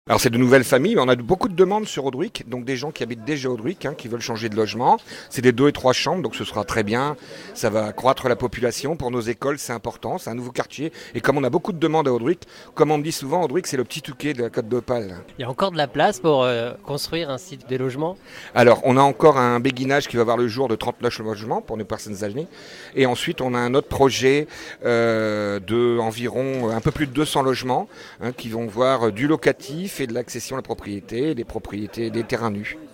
Alors c'est de nouvelles familles, mais on a beaucoup de demandes sur Audouic, donc des gens qui habitent déjà Audouic, qui veulent changer de logement. C'est des 2 et 3 chambres, donc ce sera très bien. Ça va accroître la population. Pour nos écoles, c'est important, c'est un nouveau quartier. Et comme on a beaucoup de demandes à Audouic, comme on me dit souvent, Audouic c'est le petit Touquet de la Côte d'Opale. Il y a encore de la place pour construire ainsi des logements? Alors on a encore un béguinage qui va voir le jour de 39 logements pour nos personnes âgées. Et ensuite on a un autre projet de environ un peu plus de 200 logements qui vont voir du locatif et de l'accession à la propriété, des propriétés, des terrains nus.